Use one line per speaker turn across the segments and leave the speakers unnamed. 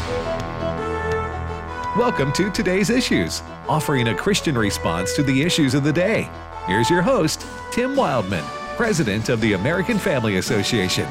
Welcome to Today's Issues, offering a Christian response to the issues of the day. Here's your host, Tim Wildman, President of the American Family Association.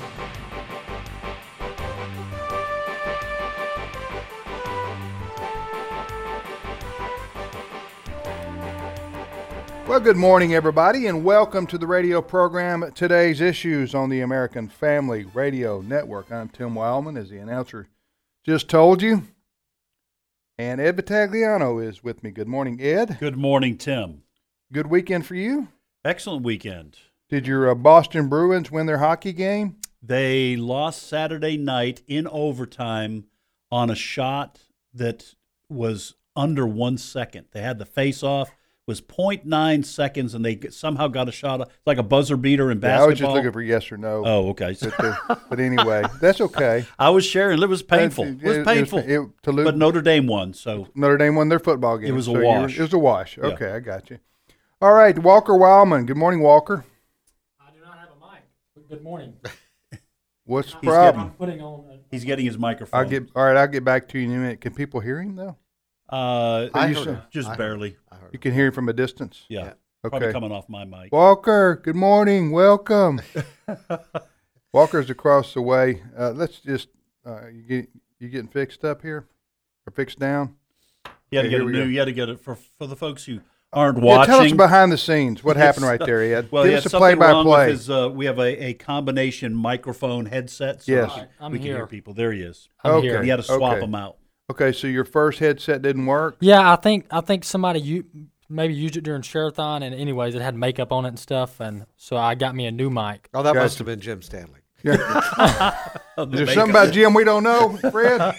Well, good morning, everybody, and welcome to the radio program Today's Issues on the American Family Radio Network. I'm Tim Wildman, as the announcer just told you. And Ed Vitagliano is with me. Good morning, Ed.
Good morning, Tim.
Good weekend for you?
Excellent weekend.
Did your Boston Bruins win their hockey game?
They lost Saturday night in overtime on a shot that was under 1 second. They had the face-off. It was 0.9 seconds, and they somehow got a shot, like a buzzer beater in basketball.
I was just looking for yes or no.
Oh, okay.
But anyway, that's okay.
I was sharing. It was painful. It was painful. But Notre Dame won. So
Notre Dame won their football game.
It was a wash.
It was a wash.
Yeah.
Okay, I got you. All right, Walker Wildman. Good morning, Walker.
I do not have a mic. Good morning.
What's the problem?
He's getting his microphone.
I'll get back to you in a minute. Can people hear him, though?
Just barely.
You can hear him from a distance?
Yeah.
Okay.
Probably coming off my mic.
Walker, good morning. Welcome. Walker's across the way. Let's just, you getting fixed up here? Or fixed down?
You had to get it new. You had to get it for the folks who aren't
Yeah,
watching.
tell us behind the scenes. What happened right there, Ed?
Well,
Give
he
us
had
a
something wrong with
play-by-play.
his, we have a combination microphone headset. So
Yes.
I'm
we can
here.
hear people. There he is.
I'm here.
He had to swap
Okay.
them out.
Okay, so your first headset didn't work?
Yeah, I think somebody maybe used it during Share-a-thon, and anyways, it had makeup on it and stuff, and so I got me a new mic.
Oh, that
Gotcha.
must have been Jim Stanley.
Is there something about Jim we don't know, Fred?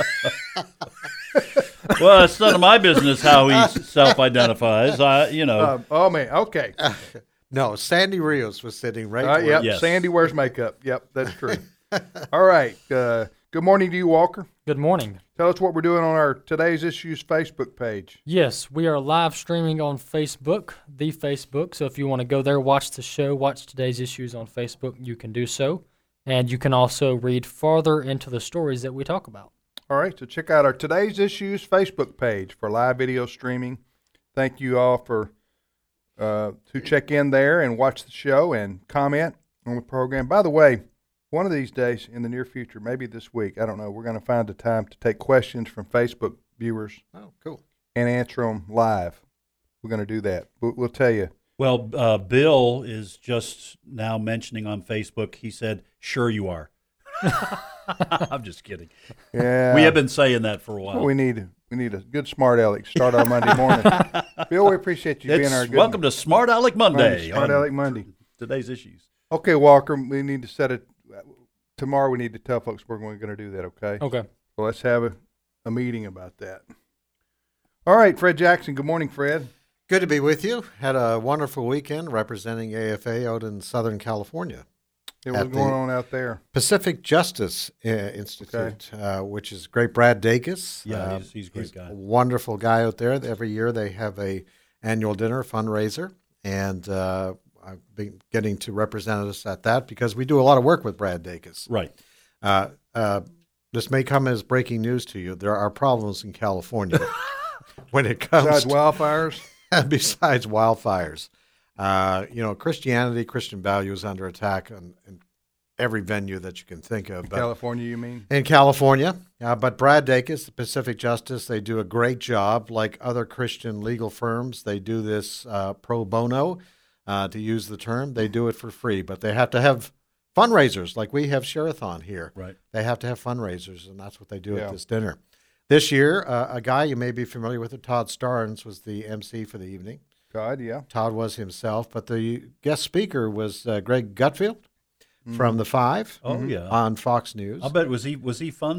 Well, it's none of my business how he self-identifies.
Oh, man, okay.
No, Sandy Rios was sitting right where
Yep,
Yes.
Sandy wears makeup. Yep, that's true. All right. Good morning to you, Walker.
Good morning.
Tell us what we're doing on our Today's Issues Facebook page.
Yes, we are live streaming on Facebook, the Facebook, so if you want to go there, watch the show, watch today's issues on Facebook, you can do so, and you can also read farther into the stories that we talk about.
All right, so check out our Today's Issues Facebook page for live video streaming. Thank you all for to check in there and watch the show and comment on the program. By the way, one of these days in the near future, maybe this week, I don't know, we're going to find a time to take questions from Facebook viewers
Oh, cool.
and answer them live. We're going to do that. We'll tell you.
Well, Bill is just now mentioning on Facebook. He said, "Sure you are." I'm just kidding.
Yeah,
We have been saying that for a while.
We need a good smart aleck to start our Monday morning. Bill, we appreciate you being our good
Welcome to Smart Aleck Monday.
Smart
on
Aleck Monday.
Today's issues.
Okay, Walker, we need to set it. Tomorrow we need to tell folks we're going to do that, okay?
Okay.
So let's have a meeting about that. All right, Fred Jackson. Good morning, Fred.
Good to be with you. Had a wonderful weekend representing AFA out in Southern California.
Hey, what's
At
going
the-
on out there?
Pacific Justice Institute, which is great. Brad Dacus.
Yeah, he's a great guy.
A wonderful guy out there. Every year they have a annual dinner fundraiser, and I've been getting to represent us at that because we do a lot of work with Brad Dacus.
Right.
This may come as breaking news to you. There are problems in California when it comes
Besides wildfires?
besides wildfires. Christianity, Christian values under attack in every venue that you can think of. But
California, you mean?
in California, but Brad Dacus, the Pacific Justice, they do a great job. Like other Christian legal firms, they do this pro bono, to use the term. They do it for free, but they have to have fundraisers, like we have Share-a-thon here.
Right.
They have to have fundraisers, and that's what they do
Yeah.
at this dinner. This year, a guy you may be familiar with, Todd Starnes, was the MC for the evening.
God, yeah.
Todd was himself, but the guest speaker was Greg Gutfield from The Five
Oh yeah.
on Fox News.
I bet was he fun?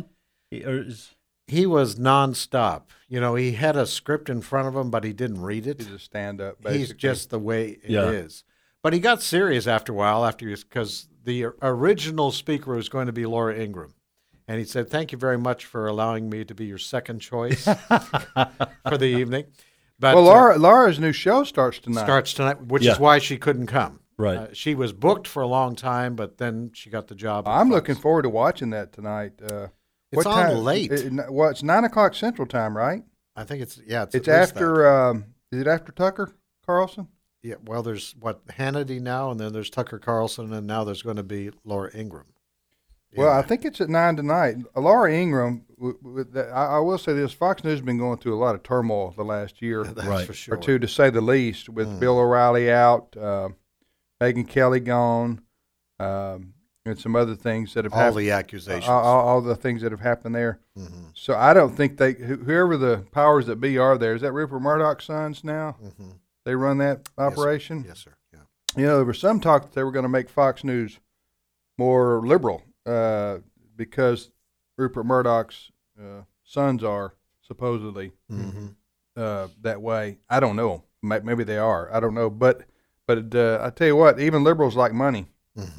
He was nonstop. He had a script in front of him, but he didn't read it.
He's a stand-up, basically.
He's just the way it
Yeah.
is. But he got serious after a while, because the original speaker was going to be Laura Ingraham. And he said, "Thank you very much for allowing me to be your second choice for the evening." But
Well, Laura's new show starts tonight.
starts tonight, which
Yeah.
is why she couldn't come.
Right.
She was booked for a long time, but then she got the job. at
I'm
Fox.
looking forward to watching that tonight.
It's
What
on
time?
late.
Well, it's 9 o'clock Central Time, right?
I think it's
It's
at least
after. Is it after Tucker Carlson?
that. Yeah. Well, there's Hannity now, and then there's Tucker Carlson, and now there's going to be Laura Ingraham.
Well,
Yeah.
I think it's at 9 tonight. Laura Ingraham. I will say this: Fox News has been going through a lot of turmoil the last year
That's
Right.
for sure.
or two, to say the least. With Bill O'Reilly out, Megyn Kelly gone, and some other things that have
All
happened.
the accusations.
All the things that have happened there.
Mhm.
So I don't think whoever the powers that be are there. Is that Rupert Murdoch's sons now?
Mhm.
They run that operation.
Yes, sir. Yeah.
You know, there was some talk that they were going to make Fox News more liberal because Rupert Murdoch's sons are supposedly that way. I don't know. Maybe they are. I don't know. But I tell you what, even liberals like money,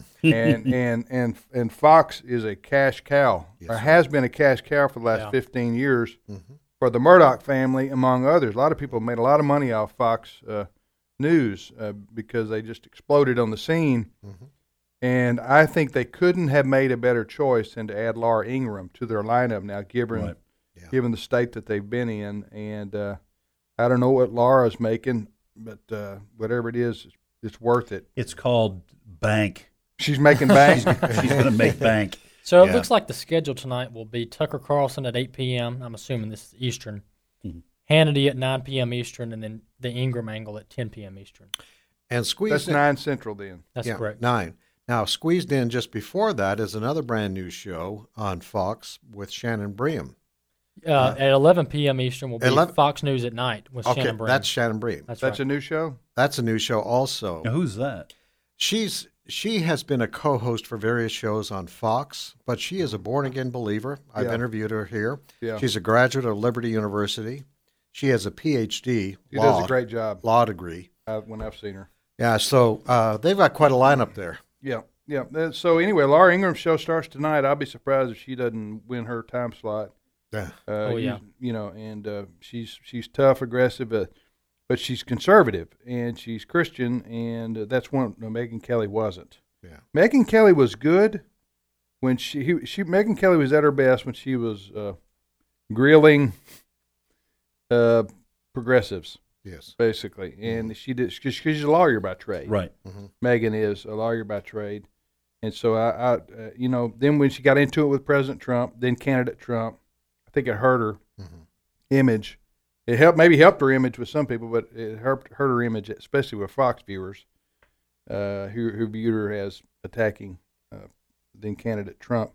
and Fox is a cash cow,
Yes,
or
sir.
has been a cash cow for the last
Yeah.
15 years
Mm-hmm.
for the Murdoch family, among others. A lot of people made a lot of money off Fox News because they just exploded on the scene.
Mm-hmm.
And I think they couldn't have made a better choice than to add Laura Ingraham to their lineup now, given
Right.
Yeah.
given the state that they've been in. And I don't know what Laura's making, but whatever it is, it's worth it.
It's called bank.
She's making bank.
She's going to make bank.
So it
Yeah.
looks like the schedule tonight will be Tucker Carlson at 8 p.m. I'm assuming this is Eastern.
Mhm.
Hannity at 9 p.m. Eastern, and then the Ingram angle at 10 p.m. Eastern.
And squeezed
That's
in,
9 Central then.
That's correct.
9. Now, squeezed in just before that is another brand new show on Fox with Shannon Bream.
At 11 p.m. Eastern will be
11
Fox News at Night with
Okay,
Shannon Bream.
that's Shannon Bream.
That's
That's
right.
a new show?
That's a new show also.
Now, who's that?
She has been a co-host for various shows on Fox, but she is a born-again believer. I've
Yeah.
interviewed her here.
Yeah.
She's a graduate of Liberty University. She has a PhD
She does a great job
law degree.
when I've seen her.
Yeah, so they've got quite a lineup there.
Yeah, yeah. So anyway, Laura Ingram's show starts tonight. I'll be surprised if she doesn't win her time slot.
Yeah.
Yeah.
You know, and she's tough, aggressive, but she's conservative and she's Christian, and that's one Megyn Kelly wasn't.
Yeah.
Megyn Kelly was good when Megyn Kelly was at her best when she was grilling progressives,
Yes.
basically, and she did because she's a lawyer by trade.
Right.
Megan is a lawyer by trade, and so I you know, then when she got into it with President Trump, then candidate Trump, I think it hurt her image. It maybe helped her image with some people, but it hurt her image, especially with Fox viewers, who viewed her as attacking then candidate Trump.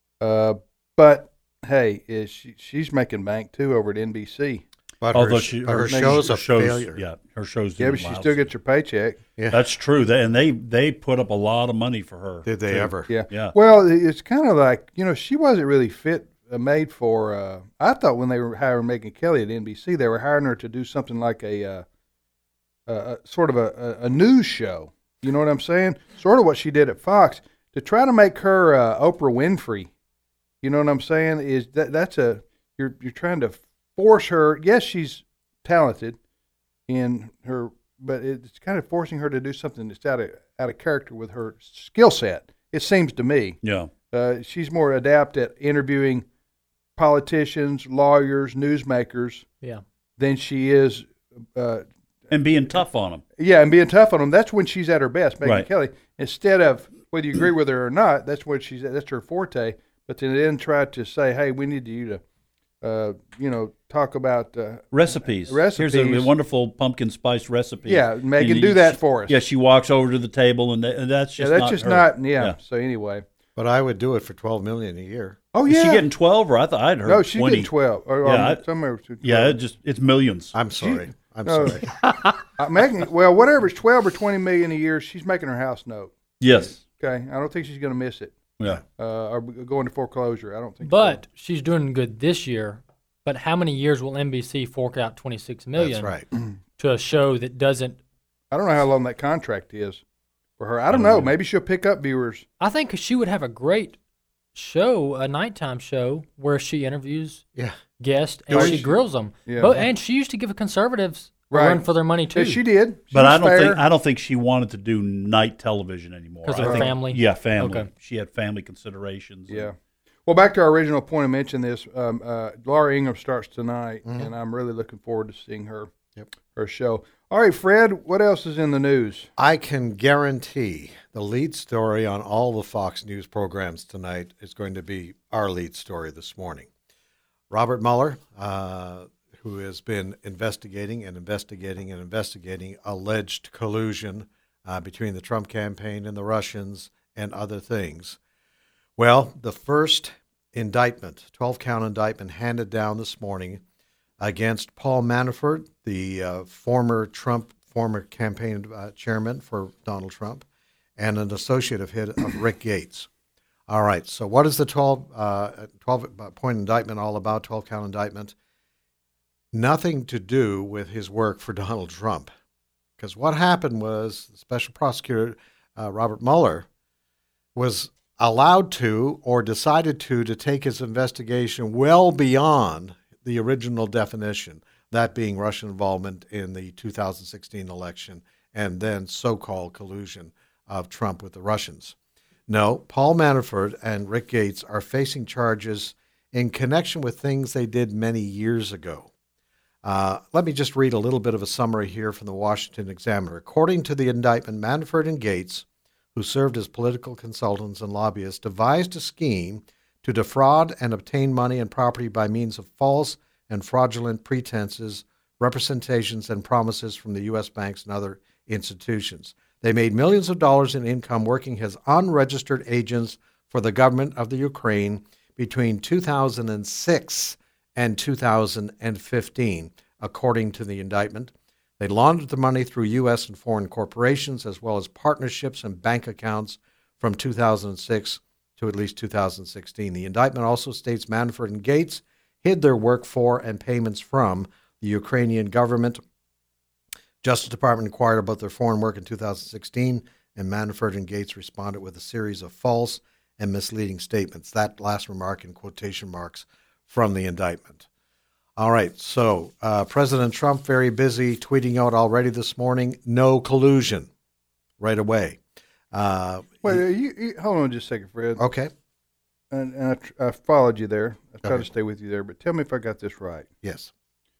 But hey, she's making bank too over at NBC.
But
Although
her show's a failure.
Yeah, her show's
Yeah,
doing
but she
lousy.
still gets her paycheck.
Yeah.
That's true. They put up a lot of money for her.
Did they
too.
ever?
Yeah.
Yeah.
Well, it's kind of like, you know, she wasn't really made for. I thought when they were hiring Megyn Kelly at NBC, they were hiring her to do something like a sort of a news show. You know what I'm saying? Sort of what she did at Fox to try to make her Oprah Winfrey. You know what I'm saying? Is that's you're trying to force her. Yes, she's talented in her, but it's kind of forcing her to do something that's out of character with her skill set. It seems to me.
Yeah.
She's more adept at interviewing politicians, lawyers, newsmakers
Yeah.
than she is.
And being tough on them.
Yeah, and being tough on them. That's when she's at her best, Megyn
Right.
Kelly. Instead of whether you agree with her or not, that's what that's her forte. But then try to say, hey, we need you to, talk about
Recipes.
Recipes.
Here's a wonderful pumpkin spice recipe.
Yeah, Megan,
And
do that for us.
Yeah, she walks over to the table, and that's just
that's
not
just
her.
not. Yeah. So anyway,
But I would do it for $12 million a year.
oh
Is
yeah,
she getting 12, or I thought I'd heard
no, she's
20.
getting 12. Or,
Yeah,
somewhere between 12.
Yeah, it's millions.
I'm sorry. I'm
No.
sorry.
Megan, well, whatever it's 12 or 20 million a year, she's making her house note.
Yes.
Okay, I don't think she's going to miss it
Yeah.
or go into foreclosure. I don't think.
But she's doing good this year. But how many years will NBC fork out $26 million
That's right.
to a show that doesn't?
I don't know how long that contract is for her. I don't know. Maybe she'll pick up viewers.
I think she would have a great show, a nighttime show where she interviews
Yeah.
guests and
Oh,
she
she-
grills them.
Yeah.
And she used to give conservatives a
Right.
run for their money too.
Yeah, she did. She
But
was
I don't
fair.
think she wanted to do night television anymore.
'Cause
I
of her
think-
family?
Yeah, family.
Okay.
She had family considerations.
Yeah. Well, back to our original point, I mentioned this. Laura Ingraham starts tonight, and I'm really looking forward to seeing her show. All right, Fred, what else is in the news?
I can guarantee the lead story on all the Fox News programs tonight is going to be our lead story this morning. Robert Mueller, who has been investigating alleged collusion between the Trump campaign and the Russians and other things. Well, the first indictment, 12-count indictment, handed down this morning against Paul Manafort, the former campaign chairman for Donald Trump, and an associate of his, of Rick Gates. All right, so what is the 12-point indictment all about, 12-count indictment? Nothing to do with his work for Donald Trump. Because what happened was the special prosecutor, Robert Mueller, was allowed to or decided to take his investigation well beyond the original definition, that being Russian involvement in the 2016 election and then so-called collusion of Trump with the Russians. No, Paul Manafort and Rick Gates are facing charges in connection with things they did many years ago. Let me just read a little bit of a summary here from the Washington Examiner. According to the indictment, Manafort and Gates, who served as political consultants and lobbyists, devised a scheme to defraud and obtain money and property by means of false and fraudulent pretenses, representations, and promises from the U.S. banks and other institutions. They made millions of dollars in income working as unregistered agents for the government of the Ukraine between 2006 and 2015, according to the indictment. They laundered the money through U.S. and foreign corporations, as well as partnerships and bank accounts from 2006 to at least 2016. The indictment also states Manafort and Gates hid their work for and payments from the Ukrainian government. Justice Department inquired about their foreign work in 2016, and Manafort and Gates responded with a series of false and misleading statements. That last remark in quotation marks from the indictment. All right, so President Trump very busy tweeting out already this morning, no collusion, right away.
Wait, you hold on just a second, Fred.
Okay.
And I followed you there. I tried to stay with you there, but tell me if I got this right.
Yes.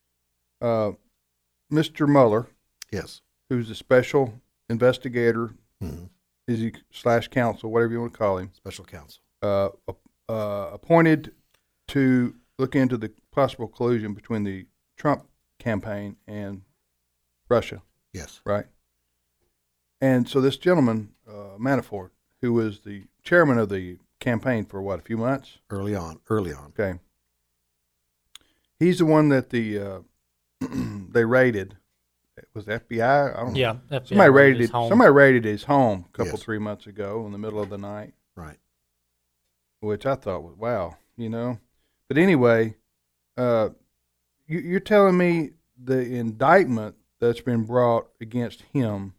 Mr. Mueller,
Yes.
who's a special investigator, is he / counsel, whatever you want to call him,
Special counsel.
appointed to look into the possible collusion between the Trump campaign and Russia,
Yes.
right? And so this gentleman, Manafort, who was the chairman of the campaign for what, a few months?
Early on.
Okay. He's the one that the they raided. It was the FBI? I don't know.
Yeah, FBI
Somebody raided
his
it.
home.
Somebody raided his home a couple,
Yes.
3 months ago in the middle of the night,
Right.
which I thought was wow, you know. But anyway, you're telling me the indictment that's been brought against him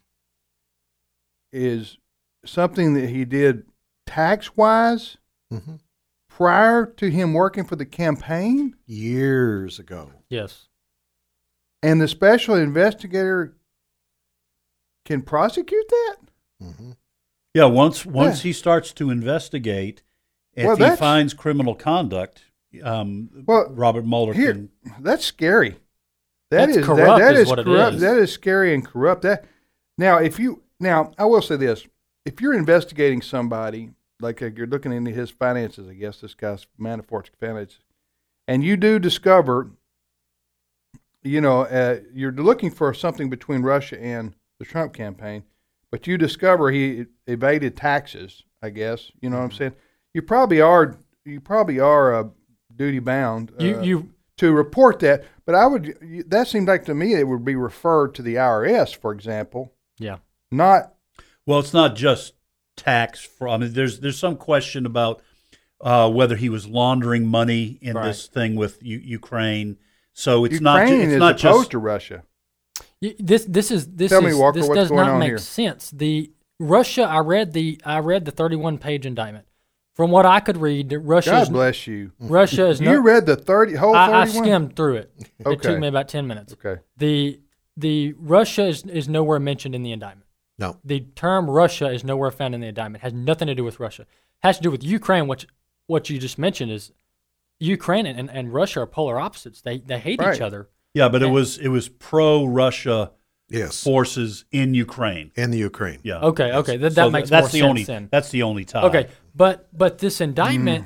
is something that he did tax-wise
Mm-hmm.
prior to him working for the campaign,
Years ago.
Yes.
and the special investigator can prosecute that?
Mm-hmm.
Yeah, once
Yeah.
he starts to investigate, if
Well,
he
that's-
finds criminal conduct, Robert Mueller
Here,
can.
that's scary.
That's
That
corrupt
that
is
is
what it
corrupt.
is.
That is scary and corrupt. Now, I will say this: if you're investigating somebody, like you're looking into his finances, I guess this guy's Manafort's finances, and you do discover, you're looking for something between Russia and the Trump campaign, but you discover he evaded taxes. I guess you know what I'm saying. You probably are duty bound. To report that, but that seemed like to me it would be referred to the IRS, for example.
Yeah.
Not,
Well, it's not just tax fraud. I mean, there's some question about whether he was laundering money in
Right.
this thing with Ukraine. So it's
Ukraine
it's
is
not
opposed
just
to Russia.
This
Tell me, Walker,
this
what's
does
going
not
on
make
here?
sense. The Russia, I read the 31-page indictment. From what I could read, Russia
God
is
bless you.
Russia is
You
no,
read the whole 31?
I skimmed through it. It
Okay.
took me about 10 minutes.
Okay.
The Russia is nowhere mentioned in the indictment.
No.
The term Russia is nowhere found in the indictment. Has nothing to do with Russia. Has to do with Ukraine, which what you just mentioned is Ukraine and Russia are polar opposites. They hate
Right.
each other.
Yeah, but it was pro-Russia
Yes.
forces in Ukraine.
In the Ukraine.
Yeah.
Okay, that
So
makes
that's
more
the
sense
only
then.
that's the only tie.
Okay, but this indictment,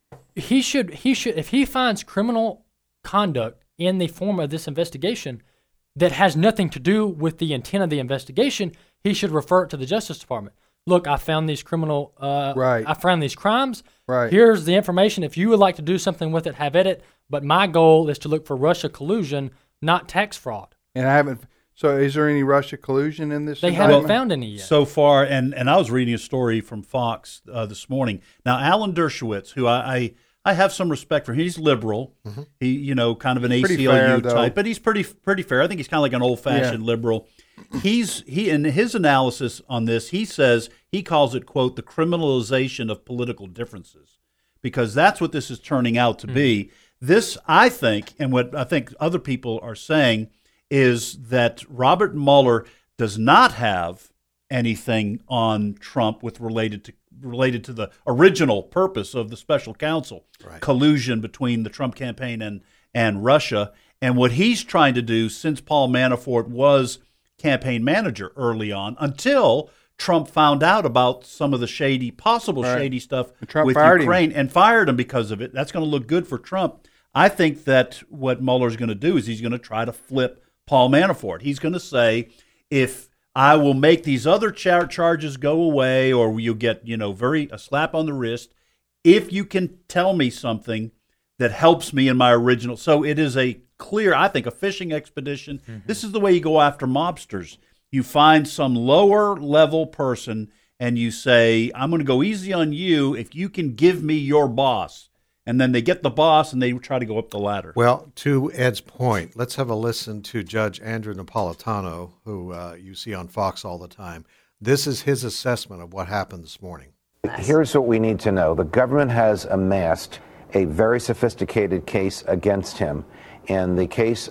he should if he finds criminal conduct in the form of this investigation that has nothing to do with the intent of the investigation, he should refer it to the Justice Department. Look, I found these criminal.
Right.
I found these crimes.
Right.
Here's the information. If you would like to do something with it, have at it. But my goal is to look for Russia collusion, not tax fraud.
And I haven't. So, is there any Russia collusion in this?
They
indictment?
haven't found any yet.
So far, and I was reading a story from Fox this morning. Now, Alan Dershowitz, who I have some respect for, he's liberal. He, kind of an
Pretty
ACLU
fair, though.
type, but he's pretty fair. I think he's kind of like an old-fashioned liberal. He in his analysis on this, he says he calls it, quote, the criminalization of political differences, because that's what this is turning out to be. This, I think, and what I think other people are saying, is that Robert Mueller does not have anything on Trump related to the original purpose of the special counsel, collusion between the Trump campaign and Russia. And what he's trying to do, since Paul Manafort was campaign manager early on, until Trump found out about some of the possible shady stuff
Trump
with
fired
Ukraine and fired him because of it. That's going to look good for Trump. I think that what Mueller's going to do is he's going to try to flip Paul Manafort. He's going to say, if I will make these other charges go away, or you'll get, a slap on the wrist, if you can tell me something that helps me in my original. So it is a clear, I think, a fishing expedition. This is the way you go after mobsters. You find some lower level person and you say, I'm going to go easy on you if you can give me your boss. And then they get the boss and they try to go up the ladder.
Well, to Ed's point, let's have a listen to Judge Andrew Napolitano, who you see on Fox all the time. This is his assessment of what happened this morning.
Here's what we need to know. The government has amassed a very sophisticated case against him, and the case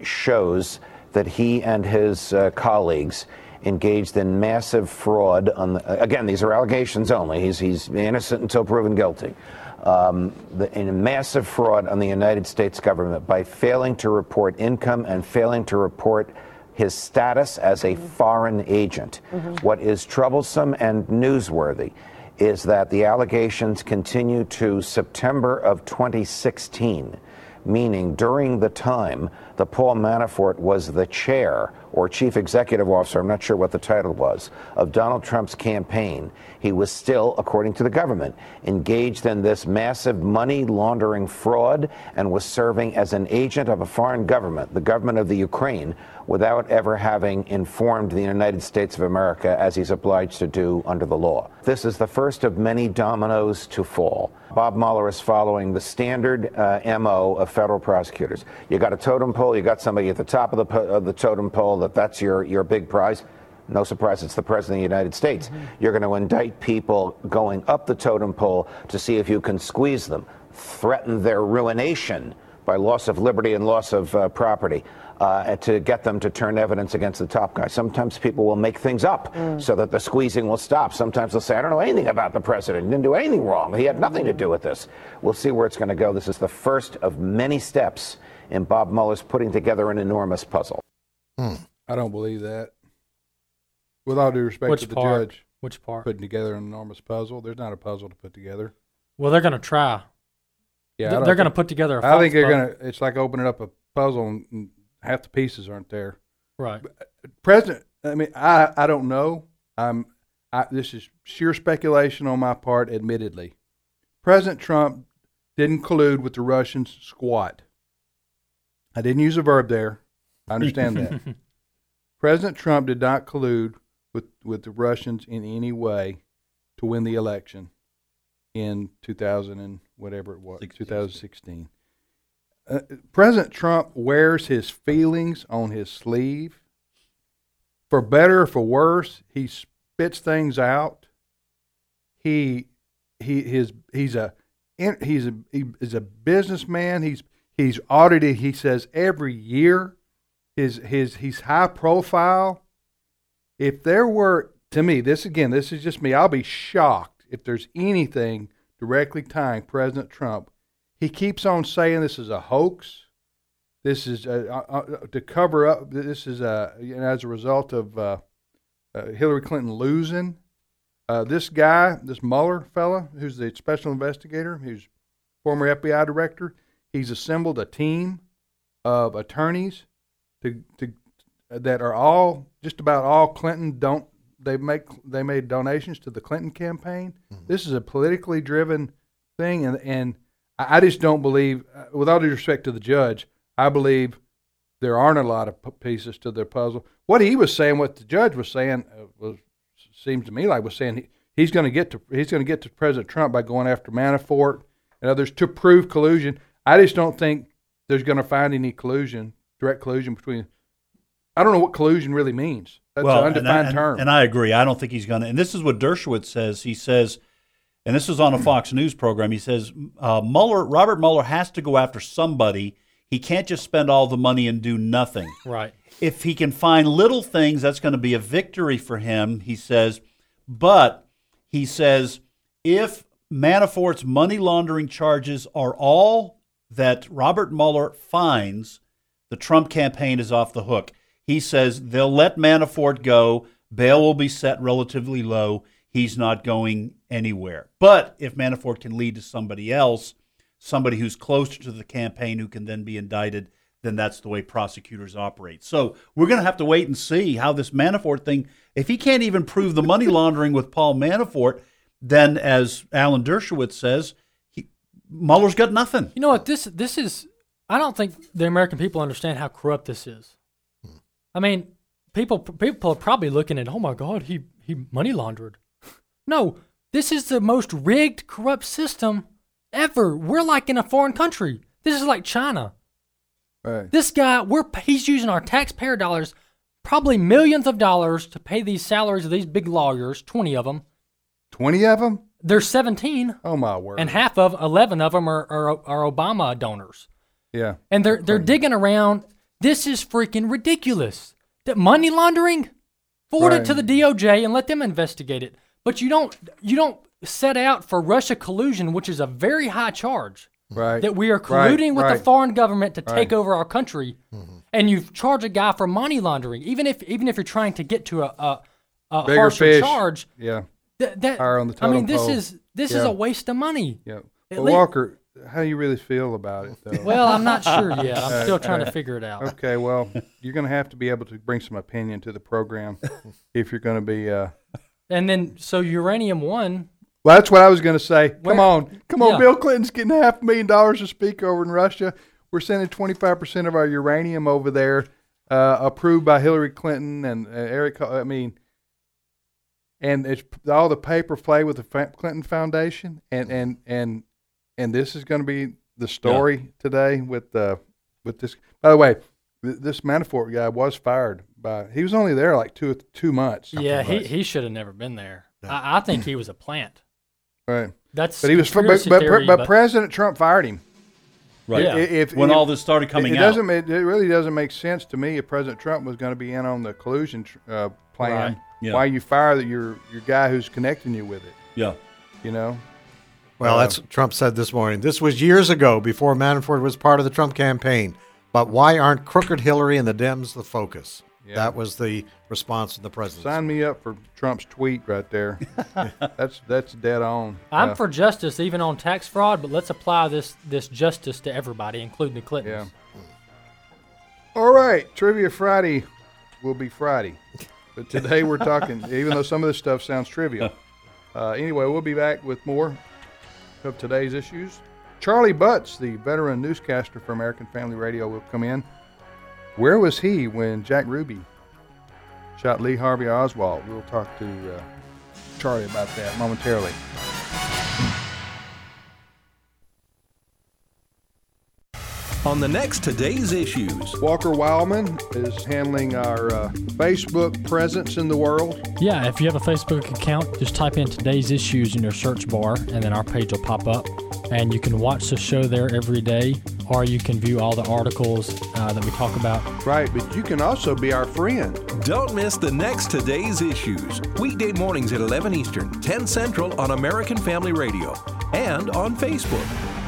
shows that he and his colleagues engaged in massive fraud. Again, these are allegations only. He's innocent until proven guilty. In massive fraud on the United States government by failing to report income and failing to report his status as a foreign agent. What is troublesome and newsworthy is that the allegations continue to September of 2016, meaning during the time that Paul Manafort was the chair or chief executive officer, I'm not sure what the title was, of Donald Trump's campaign. He was still, according to the government, engaged in this massive money laundering fraud and was serving as an agent of a foreign government, the government of the Ukraine, without ever having informed the United States of America, as he's obliged to do under the law. This is the first of many dominoes to fall. Bob Mueller is following the standard MO of federal prosecutors. You got a totem pole, you got somebody at the top of the totem pole, that's your big prize. No surprise, it's the President of the United States. You're going to indict people going up the totem pole to see if you can squeeze them, threaten their ruination by loss of liberty and loss of property, to get them to turn evidence against the top guy. Sometimes people will make things up so that the squeezing will stop. Sometimes they'll say, I don't know anything about the president. He didn't do anything wrong. He had nothing to do with this. We'll see where it's going to go. This is the first of many steps in Bob Mueller's putting together an enormous puzzle.
I don't believe that. With all due respect to the judge,
Which part?
putting together an enormous puzzle. There's not a puzzle to put together.
Well, they're going to try.
Yeah,
They're going to put together a
I think they're
puzzle.
going to. It's like opening up a puzzle and half the pieces aren't there.
Right.
President, I mean, I don't know. This is sheer speculation on my part, admittedly. President Trump didn't collude with the Russians squat. I didn't use a verb there. I understand that. President Trump did not collude with the Russians in any way to win the election in 2000 and whatever it was, 2016. President Trump wears his feelings on his sleeve. For better or for worse, he spits things out. He's a businessman. He's audited. He says every year. He's high profile. If there were, to me, this is just me. I'll be shocked if there's anything directly tying President Trump. He keeps on saying this is a hoax. This is to cover up. This is as a result of Hillary Clinton losing. This guy, this Mueller fella, who's the special investigator, who's former FBI director, he's assembled a team of attorneys that are all just about all Clinton. They made donations to the Clinton campaign. Mm-hmm. This is a politically driven thing, and I just don't believe, with all due respect to the judge, I believe there aren't a lot of pieces to the puzzle. What he was saying, what the judge was saying, seems to me like was saying he's going to get to President Trump by going after Manafort and others to prove collusion. I just don't think there's going to find any direct collusion between. I don't know what collusion really means. That's an undefined term.
And I agree. I don't think he's going to. And this is what Dershowitz says. He says, and this is on a Fox News program. He says Robert Mueller has to go after somebody. He can't just spend all the money and do nothing.
Right.
If he can find little things, that's going to be a victory for him, he says. But he says if Manafort's money laundering charges are all that Robert Mueller finds, the Trump campaign is off the hook. He says they'll let Manafort go. Bail will be set relatively low. He's not going anywhere. But if Manafort can lead to somebody else, somebody who's closer to the campaign who can then be indicted, then that's the way prosecutors operate. So we're going to have to wait and see how this Manafort thing, if he can't even prove the money laundering with Paul Manafort, then as Alan Dershowitz says, Mueller's got nothing.
You know what? This is, I don't think the American people understand how corrupt this is. I mean, people are probably looking at, oh my God, he money laundered. No, this is the most rigged, corrupt system ever. We're like in a foreign country. This is like China.
Right.
This guy, he's using our taxpayer dollars, probably millions of dollars, to pay these salaries of these big lawyers, 20 of them.
20 of them?
There's 17.
Oh, my word.
And 11 of them are Obama donors.
Yeah.
And they're digging around. This is freaking ridiculous. That money laundering? Forward it to the DOJ and let them investigate it. But you don't set out for Russia collusion, which is a very high charge.
Right.
That we are colluding with the foreign government to take over our country, and you charge a guy for money laundering, even if you're trying to get to a harsher charge.
Yeah.
Higher on the totem pole. This is a waste of money.
Yeah. Well, Walker, how do you really feel about it, though?
Well, I'm not sure yet. I'm still trying to figure it out.
Okay. Well, you're going to have to be able to bring some opinion to the program if you're going to be.
And then, so Uranium One.
Well, that's what I was going to say. Come on. Yeah. Bill Clinton's getting $500,000 to speak over in Russia. We're sending 25% of our uranium over there, approved by Hillary Clinton and Eric. I mean, and it's all the paper play with the Clinton Foundation, and this is going to be the story today with this. By the way, this Manafort guy was fired he was only there like two months.
Yeah, he should have never been there. No. I think he was a plant.
Right.
But he was.
But President Trump fired him.
Right. Yeah. When all this started coming out,
it really doesn't make sense to me if President Trump was going to be in on the collusion plan. Right. Yeah. Why you fire your guy who's connecting you with it?
Yeah.
You know.
Well, that's what Trump said this morning. This was years ago, before Manafort was part of the Trump campaign. But why aren't crooked Hillary and the Dems the focus? Yeah. That was the response of the president.
Sign me up for Trump's tweet right there. That's dead on.
I'm for justice, even on tax fraud, but let's apply this justice to everybody, including the Clintons.
Yeah. All right, Trivia Friday will be Friday. But today we're talking, even though some of this stuff sounds trivial. Anyway, we'll be back with more of today's issues. Charlie Butts, the veteran newscaster for American Family Radio, will come in. Where was he when Jack Ruby shot Lee Harvey Oswald? We'll talk to Charlie about that momentarily.
On the next Today's Issues,
Walker Wildman is handling our Facebook presence in the world.
Yeah, if you have a Facebook account, just type in Today's Issues in your search bar, and then our page will pop up. And you can watch the show there every day, or you can view all the articles that we talk about.
Right, but you can also be our friend.
Don't miss the next Today's Issues, weekday mornings at 11 Eastern, 10 Central on American Family Radio.
and on Facebook.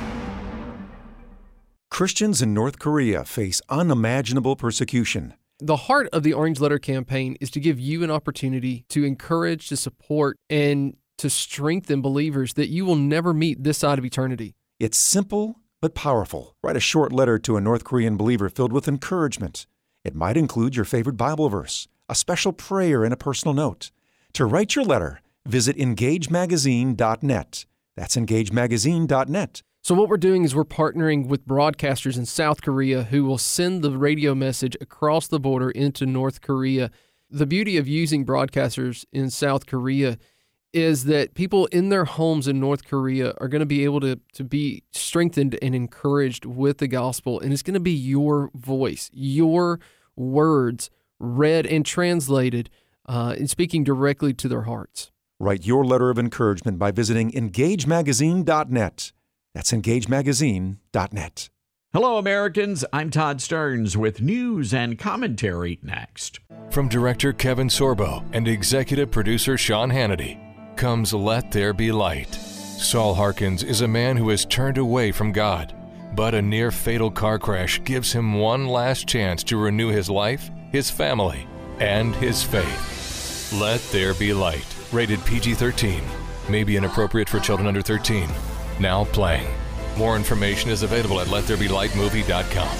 Christians in North Korea face unimaginable persecution.
The heart of the Orange Letter campaign is to give you an opportunity to encourage, to support, and to strengthen believers that you will never meet this side of eternity.
It's simple but powerful. Write a short letter to a North Korean believer filled with encouragement. It might include your favorite Bible verse, a special prayer, and a personal note. To write your letter, visit EngageMagazine.net. That's EngageMagazine.net.
So what we're doing is we're partnering with broadcasters in South Korea who will send the radio message across the border into North Korea. The beauty of using broadcasters in South Korea is that people in their homes in North Korea are going to be able to be strengthened and encouraged with the gospel. And it's going to be your voice, your words read and translated and speaking directly to their hearts.
Write your letter of encouragement by visiting EngageMagazine.net. That's EngageMagazine.net.
Hello, Americans. I'm Todd Stearns with news and commentary next.
From director Kevin Sorbo and executive producer Sean Hannity comes Let There Be Light. Saul Harkins is a man who has turned away from God, but a near-fatal car crash gives him one last chance to renew his life, his family, and his faith. Let There Be Light. Rated PG-13. May be inappropriate for children under 13. Now playing. More information is available at LetThereBeLightMovie.com.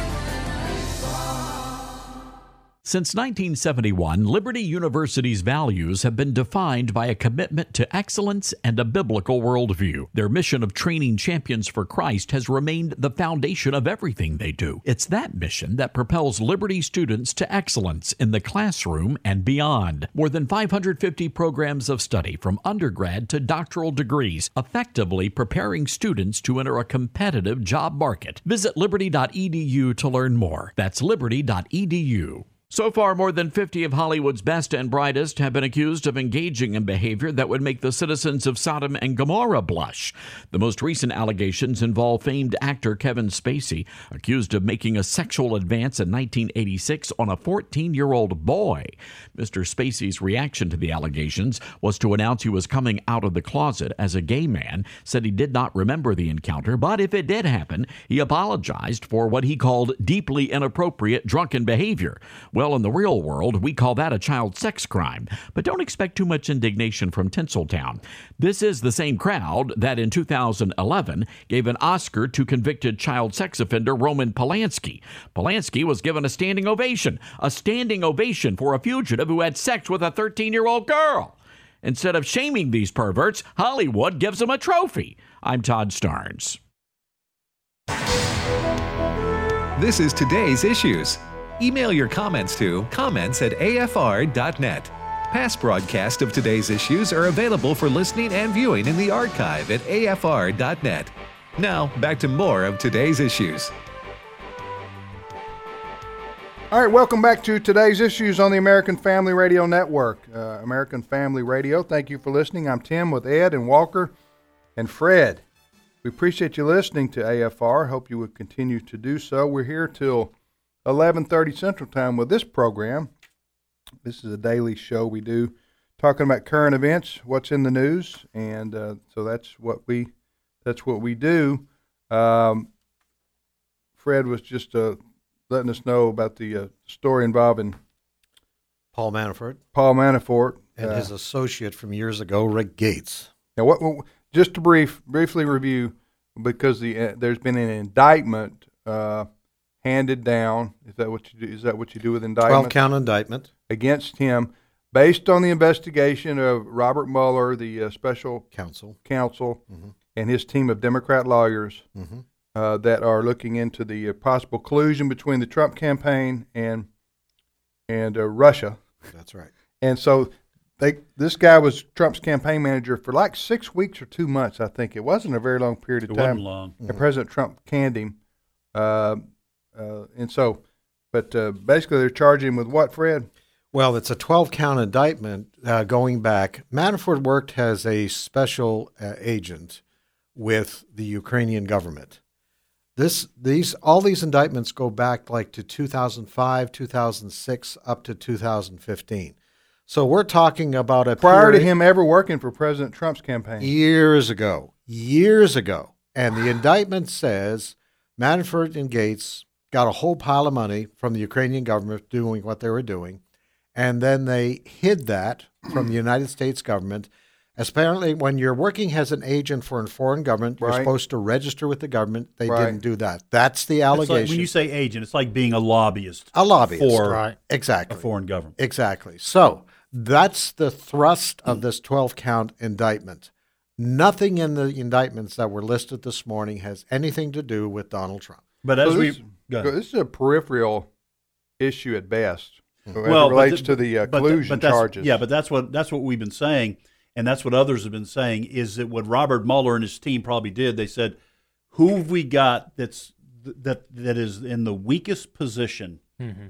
Since 1971, Liberty University's values have been defined by a commitment to excellence and a biblical worldview. Their mission of training champions for Christ has remained the foundation of everything they do. It's that mission that propels Liberty students to excellence in the classroom and beyond. More than 550 programs of study from undergrad to doctoral degrees, effectively preparing students to enter a competitive job market. Visit liberty.edu to learn more. That's liberty.edu. So far, more than 50 of Hollywood's best and brightest have been accused of engaging in behavior that would make the citizens of Sodom and Gomorrah blush. The most recent allegations involve famed actor Kevin Spacey, accused of making a sexual advance in 1986 on a 14-year-old boy. Mr. Spacey's reaction to the allegations was to announce he was coming out of the closet as a gay man, said he did not remember the encounter, but if it did happen, he apologized for what he called deeply inappropriate drunken behavior. Well, in the real world, we call that a child sex crime. But don't expect too much indignation from Tinseltown. This is the same crowd that in 2011 gave an Oscar to convicted child sex offender Roman Polanski. Polanski was given a standing ovation for a fugitive who had sex with a 13-year-old girl. Instead of shaming these perverts, Hollywood gives them a trophy. I'm Todd Stearns.
This is Today's Issues. Email your comments to comments@afr.net. Past broadcasts of Today's Issues are available for listening and viewing in the archive at afr.net. Now, back to more of Today's Issues.
All right, welcome back to Today's Issues on the American Family Radio Network. American Family Radio, thank you for listening. I'm Tim with Ed and Walker and Fred. We appreciate you listening to AFR. Hope you would continue to do so. We're here till 11:30 Central Time with this program. This is a daily show we do, talking about current events, what's in the news, and so that's what we do. Fred was just letting us know about the story involving
Paul Manafort
and
his associate from years ago, Rick Gates.
Now, just to briefly review, because there's been an indictment handed down. Is that what you do with indictment?
12-count indictment
against him, based on the investigation of Robert Mueller, the special counsel, mm-hmm. and his team of Democrat lawyers mm-hmm. That are looking into the possible collusion between the Trump campaign and Russia.
That's right.
And so this guy was Trump's campaign manager for like 6 weeks or 2 months, I think. It wasn't a very long period of time.
It wasn't long.
And mm-hmm. President Trump canned him. Basically they're charging him with what, Fred?
Well, it's a 12-count indictment going back. Manafort worked as a special agent with the Ukrainian government. All these indictments go back like to 2005, 2006, up to 2015. So we're talking about
prior to him ever working for President Trump's campaign.
Years ago. years ago. And the indictment says Manafort and Gates got a whole pile of money from the Ukrainian government doing what they were doing, and then they hid that from the United States government. Apparently, when you're working as an agent for a foreign government, you're supposed to register with the government. They didn't do that. That's the allegation.
It's like, when you say agent, it's like being a lobbyist.
A lobbyist.
For
exactly.
a foreign government.
Exactly. So that's the thrust of this 12-count indictment. Nothing in the indictments that were listed this morning has anything to do with Donald Trump.
But as
this is a peripheral issue at best.
Well,
it relates to the collusion charges.
Yeah, but that's what we've been saying, and that's what others have been saying, is that what Robert Mueller and his team probably did, they said, who have we got that is in the weakest position,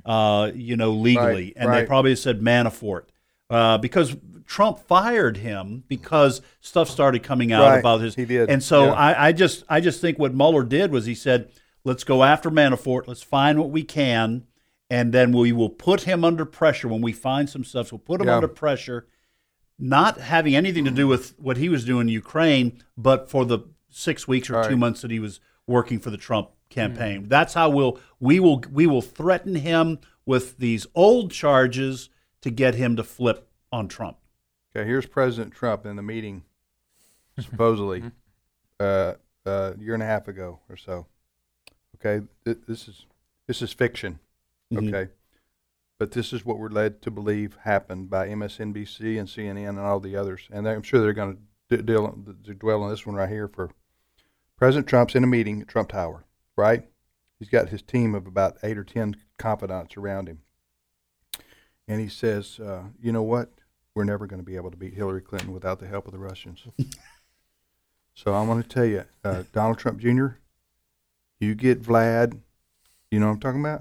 legally? And they probably said Manafort. Because Trump fired him because stuff started coming out about his.
He did.
And so I just think what Mueller did was he said, let's go after Manafort, let's find what we can, and then we will put him under pressure when we find some stuff. We'll put him under pressure, not having anything to do with what he was doing in Ukraine, but for the 6 weeks or 2 months that he was working for the Trump campaign. That's how we will threaten him with these old charges to get him to flip on Trump.
Okay, here's President Trump in the meeting, supposedly, a year and a half ago or so. Okay, this is fiction. Okay, but this is what we're led to believe happened by MSNBC and CNN and all the others, and I'm sure they're going to dwell on this one right here. For President Trump's in a meeting at Trump Tower, right? He's got his team of about 8 or 10 confidants around him. And he says, you know what? We're never going to be able to beat Hillary Clinton without the help of the Russians. So I want to tell you, Donald Trump Jr., you get Vlad, you know what I'm talking about?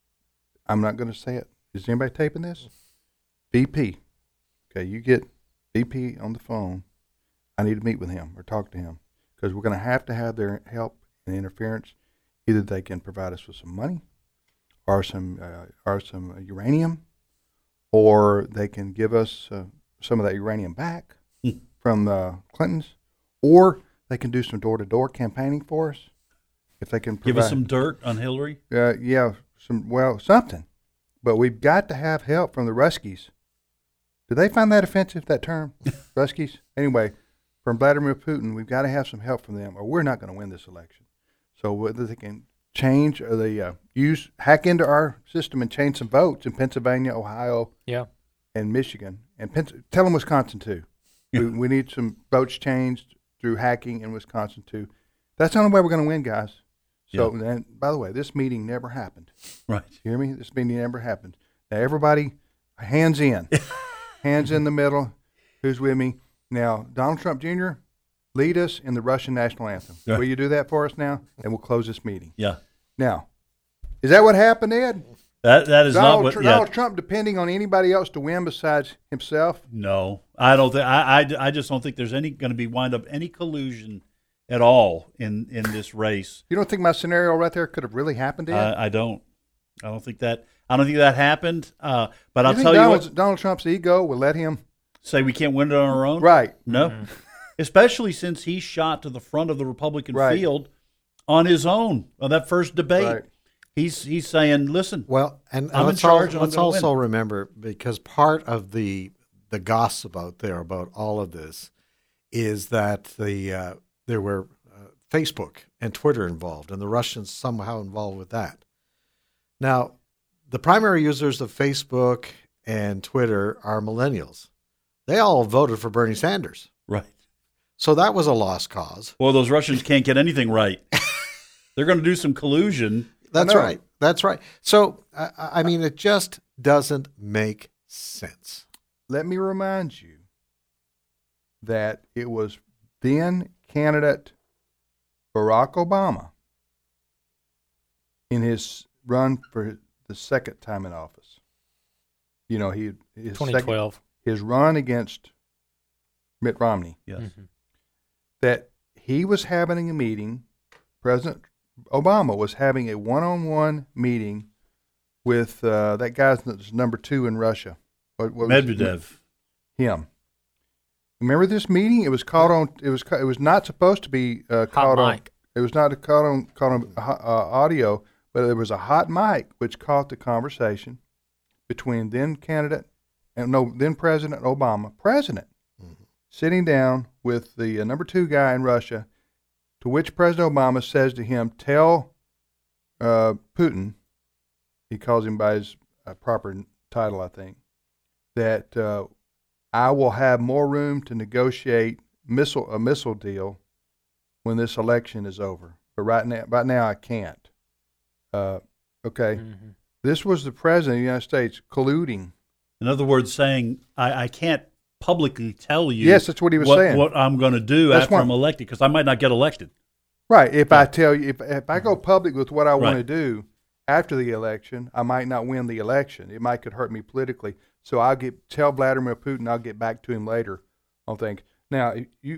I'm not going to say it. Is anybody taping this? VP. Okay, you get VP on the phone. I need to meet with him or talk to him because we're going to have their help and interference. Either they can provide us with some money or some uranium, or they can give us some of that uranium back from the Clintons, or they can do some door-to-door campaigning for us. If they can provide,
give us some dirt on Hillary.
Something. But we've got to have help from the Ruskies. Do they find that offensive, that term, Ruskies? Anyway, from Vladimir Putin, we've got to have some help from them, or we're not going to win this election. So whether they can change or they hack into our system and change some votes in Pennsylvania, Ohio, and Michigan, and tell them Wisconsin too. We need some votes changed through hacking in Wisconsin too. That's the only way we're going to win, guys. So, and by the way, this meeting never happened.
Right.
You hear me? This meeting never happened. Now, everybody, hands in. Hands in the middle. Who's with me? Now, Donald Trump Jr., lead us in the Russian national anthem. Will you do that for us now? And we'll close this meeting.
Yeah.
Now, is that what happened, Ed?
That is not what
Donald Trump depending on anybody else to win besides himself?
No, I don't think. I just don't think there's going to be wind up any collusion at all in this race.
You don't think my scenario right there could have really happened, Ed?
I don't. I don't think that happened. But I'll tell you what.
Donald Trump's ego will let him
say we can't win it on our own.
Right.
No. Mm-hmm. Especially since he shot to the front of the Republican field on his own on that first debate.
Right.
He's saying, listen.
Well, and
I'm in charge.
Let's also remember, because part of the gossip out there about all of this is that there were Facebook and Twitter involved, and the Russians somehow involved with that. Now, the primary users of Facebook and Twitter are millennials. They all voted for Bernie Sanders.
Right.
So that was a lost cause.
Well, those Russians can't get anything right. They're going to do some collusion.
That's right. That's right. So, I mean, it just doesn't make sense.
Let me remind you that it was then candidate Barack Obama in his run for the second time in office. You know, his
2012.
His run against Mitt Romney.
Yes.
Mm-hmm. That he was having a meeting, President Obama was having a one-on-one meeting with that guy that's number 2 in Russia. What
Medvedev.
Him. Remember this meeting? It was caught on. It was not supposed to be caught on.
mic.
It was not caught on audio, but there was a hot mic which caught the conversation between then President Obama, sitting down with the number 2 guy in Russia, to which President Obama says to him, "Tell Putin," he calls him by his proper title, I think, that I will have more room to negotiate a missile deal when this election is over. But right now I can't. Okay. Mm-hmm. This was the president of the United States colluding.
In other words, saying, I can't publicly tell you
yes, that's what he was saying.
What I'm going to do after I'm elected, because I might not get elected.
Right. If I tell you, if I go public with what I want to do after the election, I might not win the election. It could hurt me politically. So I'll tell Vladimir Putin I'll get back to him later on things. Now,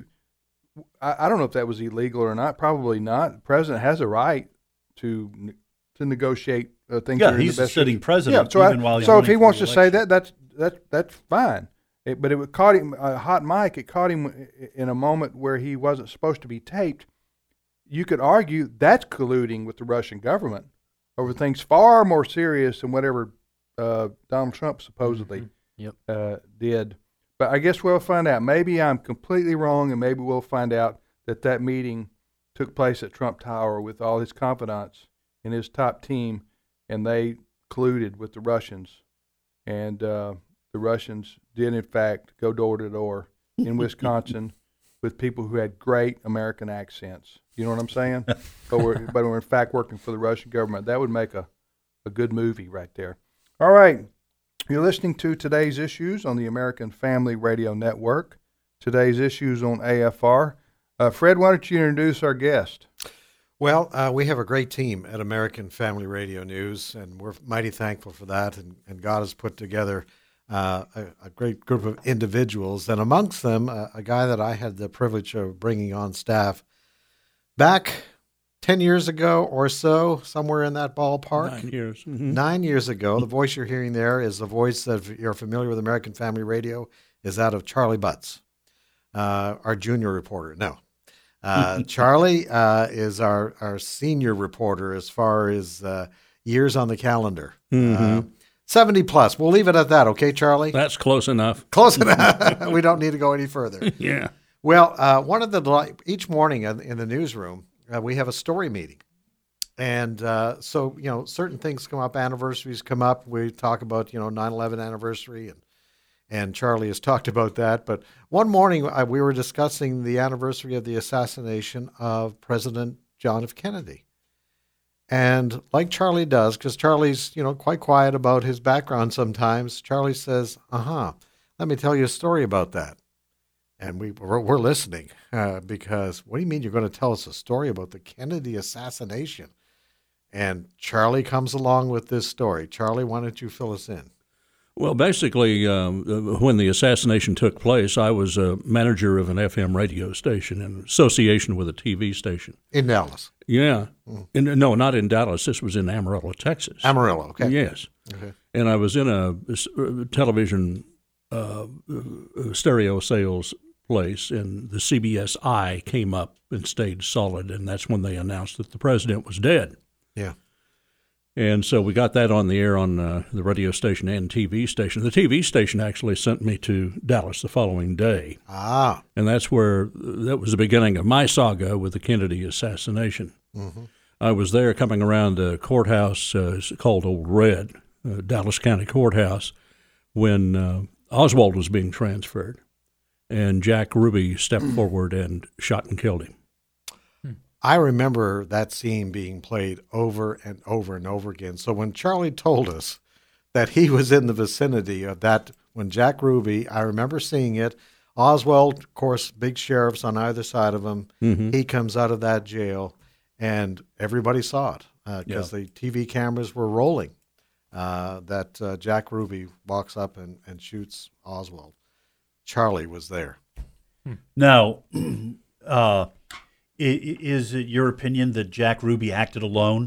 I don't know if that was illegal or not. Probably not. The president has a right to negotiate things.
Yeah, he's the sitting president.
Yeah,
So
if he wants to say that, that's fine. But it caught him a hot mic. It caught him in a moment where he wasn't supposed to be taped. You could argue that's colluding with the Russian government over things far more serious than whatever Donald Trump supposedly did. But I guess we'll find out. Maybe I'm completely wrong, and maybe we'll find out that meeting took place at Trump Tower with all his confidants and his top team, and they colluded with the Russians. And the Russians did, in fact, go door to door in Wisconsin with people who had great American accents. You know what I'm saying? but we're in fact working for the Russian government. That would make a good movie right there. All right. You're listening to Today's Issues on the American Family Radio Network. Today's Issues on AFR. Fred, why don't you introduce our guest?
Well, we have a great team at American Family Radio News, and we're mighty thankful for that. And God has put together a great group of individuals, and amongst them, a guy that I had the privilege of bringing on staff back 10 years ago or so, somewhere in that ballpark.
9 years. Mm-hmm.
9 years ago. The voice you're hearing there is the voice that, if you're familiar with American Family Radio, is that of Charlie Butts, our junior reporter. No. Charlie is our senior reporter as far as years on the calendar. 70 plus. We'll leave it at that, okay, Charlie?
That's close enough.
Close enough. We don't need to go any further.
Yeah.
Well, each morning in the newsroom, we have a story meeting. And so, certain things come up, anniversaries come up. We talk about, 9/11 anniversary, and Charlie has talked about that. But one morning we were discussing the anniversary of the assassination of President John F. Kennedy. And like Charlie does, because Charlie's, quite quiet about his background sometimes, Charlie says, let me tell you a story about that. And we're listening because what do you mean you're going to tell us a story about the Kennedy assassination? And Charlie comes along with this story. Charlie, why don't you fill us in?
Well, basically, when the assassination took place, I was a manager of an FM radio station in association with a TV station.
In Dallas?
Yeah. No, not in Dallas. This was in Amarillo, Texas.
Amarillo, okay.
Yes.
Okay.
And I was in a television stereo sales place, and the CBS-I came up and stayed solid, and that's when they announced that the president was dead.
Yeah.
And so we got that on the air on the radio station and TV station. The TV station actually sent me to Dallas the following day.
Ah.
And that was the beginning of my saga with the Kennedy assassination.
Mm-hmm.
I was there coming around a courthouse called Old Red, Dallas County Courthouse, when Oswald was being transferred. And Jack Ruby stepped forward and shot and killed him.
I remember that scene being played over and over and over again. So when Charlie told us that he was in the vicinity of that, when Jack Ruby, I remember seeing it. Oswald, of course, big sheriffs on either side of him.
Mm-hmm.
He comes out of that jail, and everybody saw it because the TV cameras were rolling. That Jack Ruby walks up and shoots Oswald. Charlie was there.
Now, is it your opinion that Jack Ruby acted alone?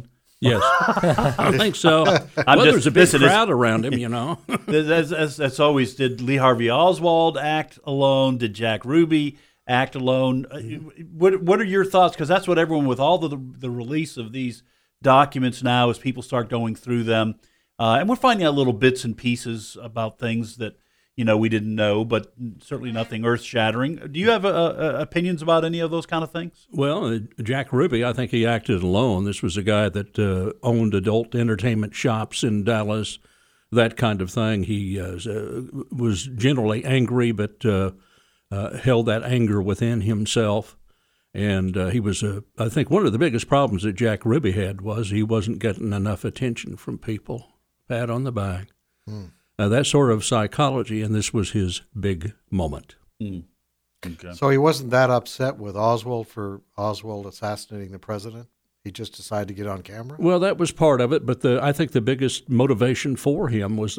Yes, I think so. There's a big crowd around him, you know.
As always, did Lee Harvey Oswald act alone? Did Jack Ruby act alone? What are your thoughts? Because that's what everyone, with all the release of these documents now, as people start going through them, and we're finding out little bits and pieces about things that we didn't know, but certainly nothing earth-shattering. Do you have opinions about any of those kind of things?
Well, Jack Ruby, I think he acted alone. This was a guy that owned adult entertainment shops in Dallas, that kind of thing. He was generally angry, but held that anger within himself. And he was, I think, one of the biggest problems that Jack Ruby had was he wasn't getting enough attention from people. Pat on the back. That sort of psychology, and this was his big moment.
Okay. So he wasn't that upset with Oswald for Oswald assassinating the president? He just decided to get on camera?
Well, that was part of it, but I think the biggest motivation for him was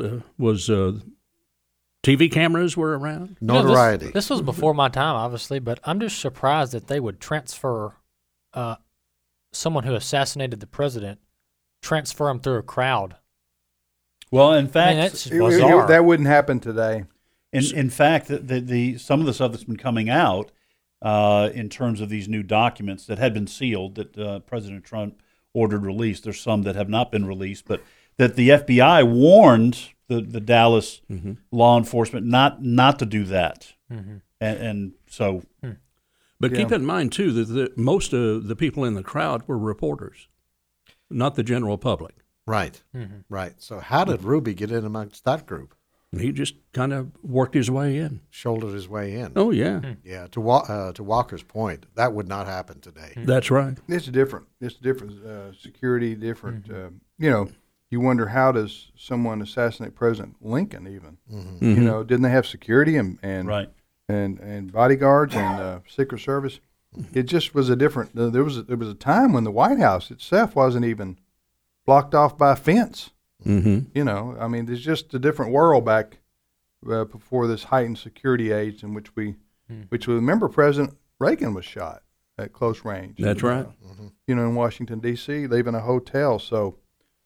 TV cameras were around.
Notoriety.
This was before my time, obviously, but I'm just surprised that they would transfer someone who assassinated the president, transfer him through a crowd.
Well, in fact,
that's bizarre.
That wouldn't happen today.
In fact, the some of the stuff that's been coming out in terms of these new documents that had been sealed that President Trump ordered released. There's some that have not been released, but that the FBI warned the Dallas law enforcement not to do that, and so.
But keep in mind too that most of the people in the crowd were reporters, not the general public.
Right, right. So how did Ruby get in amongst that group?
He just kind of worked his way in.
Shouldered his way in.
Oh, yeah.
Yeah, to Walker's point, that would not happen today.
That's right.
It's different. It's different security, different. You wonder, how does someone assassinate President Lincoln even? Didn't they have security and
right.
and bodyguards and Secret Service? It just was a different. There was a time when the White House itself wasn't even blocked off by a fence. There's just a different world back before this heightened security age in which we remember President Reagan was shot at close range.
That's right.
In Washington, D.C., leaving a hotel. So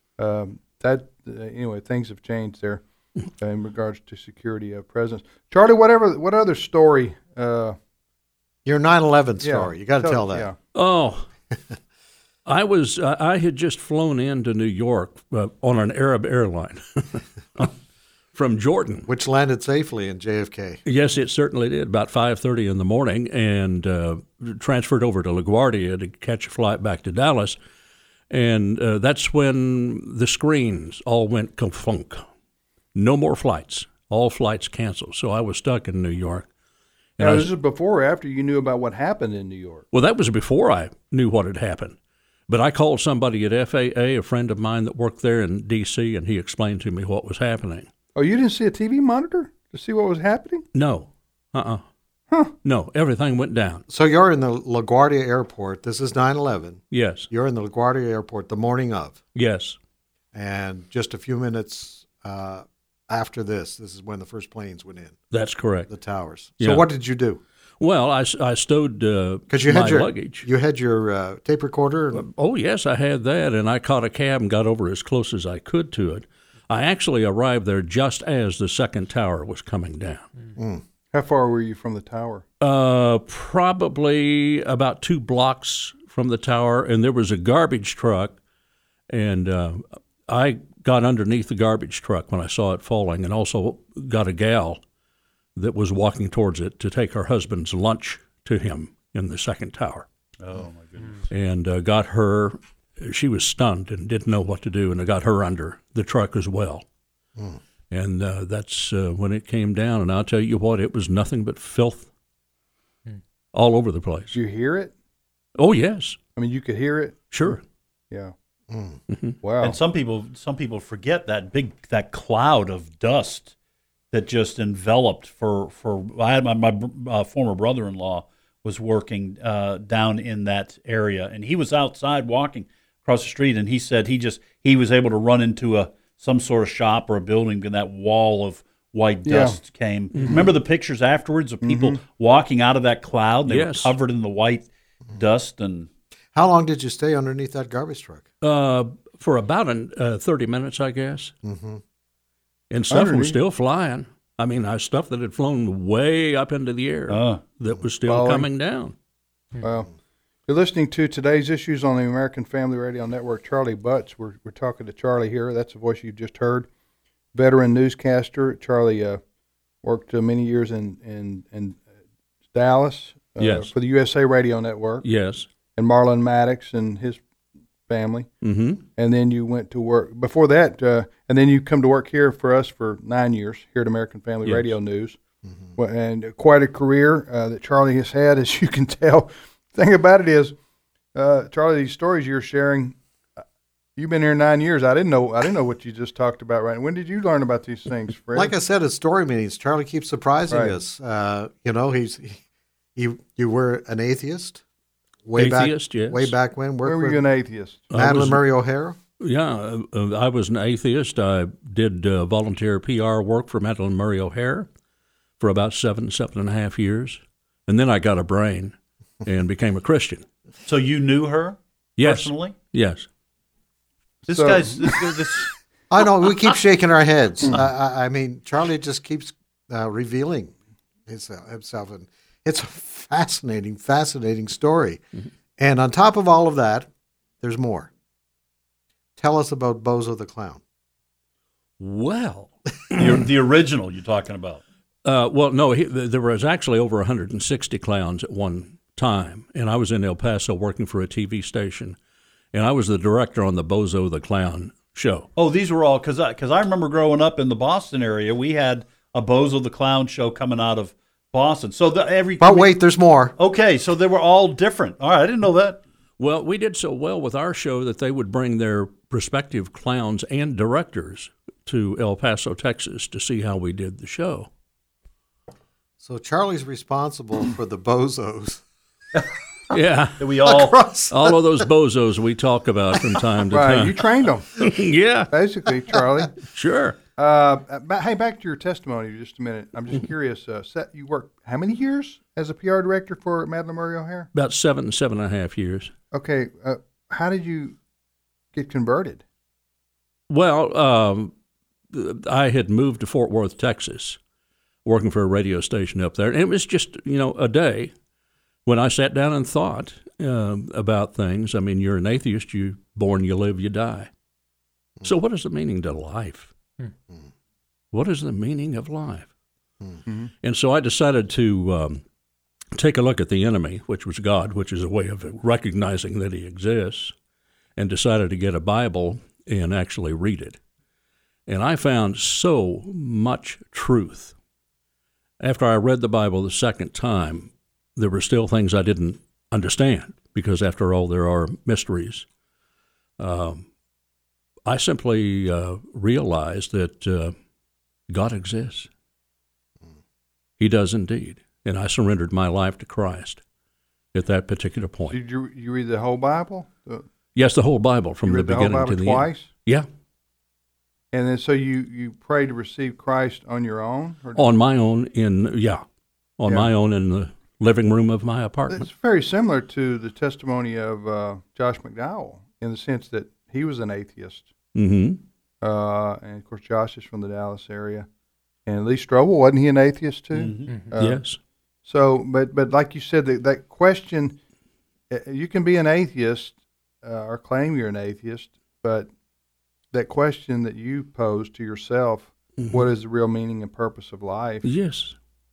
things have changed there in regards to security of presidents. Charlie, what other story?
Your 9/11 story. You got to tell that.
Yeah.
Oh. I had just flown into New York on an Arab airline from Jordan,
which landed safely in JFK.
Yes, it certainly did. About 5:30 in the morning, and transferred over to LaGuardia to catch a flight back to Dallas. And that's when the screens all went ka-funk. No more flights. All flights canceled. So I was stuck in New York.
Now, this is before or after you knew about what happened in New York?
Well, that was before I knew what had happened. But I called somebody at FAA, a friend of mine that worked there in D.C., and he explained to me what was happening.
Oh, you didn't see a TV monitor to see what was happening?
No. No, everything went down.
So you're in the LaGuardia Airport. This is 9/11.
Yes.
You're in the LaGuardia Airport the morning of.
Yes.
And just a few minutes after this is when the first planes went in.
That's correct.
The towers.
Yeah.
So what did you do?
Well, I stowed my luggage.
You had your tape recorder?
Oh, yes, I had that, and I caught a cab and got over as close as I could to it. I actually arrived there just as the second tower was coming down.
How far were you from the tower?
Probably about 2 blocks from the tower, and there was a garbage truck, and I got underneath the garbage truck when I saw it falling, and also got a gal that was walking towards it to take her husband's lunch to him in the second tower.
Oh, my goodness.
And got her, she was stunned and didn't know what to do, and I got her under the truck as well. And that's when it came down, and I'll tell you what, it was nothing but filth all over the place.
Did you hear it?
Oh, yes.
I mean, you could hear it?
Sure.
Yeah. Wow.
And some people forget that cloud of dust that just enveloped I had my former brother-in-law was working down in that area, and he was outside walking across the street, and he said he was able to run into some sort of shop or a building, and that wall of white dust came. Remember the pictures afterwards of people walking out of that cloud? They were covered in the white dust. And
how long did you stay underneath that garbage truck?
for about 30 minutes, I guess.
Mm-hmm.
And stuff was
Underneath.
still flying. I mean, stuff that had flown way up into the air that was still
Falling.
coming down.
Well, you're listening to Today's Issues on the American Family Radio Network. Charlie Butts. We're talking to Charlie here. That's the voice you just heard. Veteran newscaster. Charlie worked many years in Dallas
Yes.
for the USA Radio Network.
Yes.
And Marlon Maddox and his family.
Mm-hmm.
And then you went to work before that, and then you come to work here for us for 9 years here at American Family
Yes.
Radio News. Well, and quite a career that Charlie has had, as you can tell. The thing about it is, Charlie, these stories you're sharing, you've been here 9 years. I didn't know what you just talked about. Right? When did you learn about these things, Fred?
Like I said at story meetings, Charlie keeps surprising
Right.
us. You were an atheist.
Atheist, yes.
Way back when.
Where were you an atheist?
Madeline Murray O'Hara?
Yeah, I was an atheist. I did volunteer PR work for Madeline Murray O'Hara for about 7.5 years. And then I got a brain and became a Christian.
So you knew her
Yes.
personally?
Yes.
This
So-
guy's...
I know, we keep shaking our heads. I mean, Charlie just keeps revealing himself. And it's a fascinating story.
Mm-hmm.
And on top of all of that, there's more. Tell us about Bozo the Clown.
Well,
the original you're talking about.
well, no, there was actually over 160 clowns at one time, and I was in El Paso working for a TV station, and I was the director on the Bozo the Clown show.
Oh, these were all because I remember growing up in the Boston area, we had a Bozo the Clown show coming out of Boston. So
But wait, there's more.
Okay, so they were all different. All right, I didn't know that.
Well, we did so well with our show that they would bring their prospective clowns and directors to El Paso, Texas, to see how we did the show.
So Charlie's responsible for the bozos.
Yeah,
we all
of those bozos we talk about from time to
Right,
time.
you trained them.
Yeah,
basically, Charlie.
Sure.
Hey, back to your testimony just a minute. I'm just curious. You worked how many years as a PR director for Madeline Murray O'Hara?
About 7.5 years.
Okay. How did you get converted?
Well, I had moved to Fort Worth, Texas, working for a radio station up there. And it was just, a day when I sat down and thought about things. I mean, you're an atheist. You born, you live, you die. So what is the meaning to life? What is the meaning of life?
Mm-hmm.
And so I decided to take a look at the enemy, which was God, which is a way of recognizing that he exists, and decided to get a Bible and actually read it. And I found so much truth. After I read the Bible the second time, there were still things I didn't understand, because after all, there are mysteries. I simply realized that God exists. He does indeed. And I surrendered my life to Christ at that particular point.
Did you read the whole Bible?
Yes, the whole Bible from
You
the
read the whole
beginning
Bible
to the
twice?
end. Yeah,
And then so you prayed to receive Christ on your own? Or
on my own my own in the living room of my
It's
apartment.
very similar to the testimony of Josh McDowell in the sense that he was an atheist.
Mm-hmm.
And of course, Josh is from the Dallas area. And Lee Strobel, wasn't he an atheist too?
Mm-hmm. Yes.
So, but like you said, that question, you can be an atheist or claim you're an atheist, but that question that you pose to yourself,
Mhm.
what is the real meaning and purpose of life?
Yes.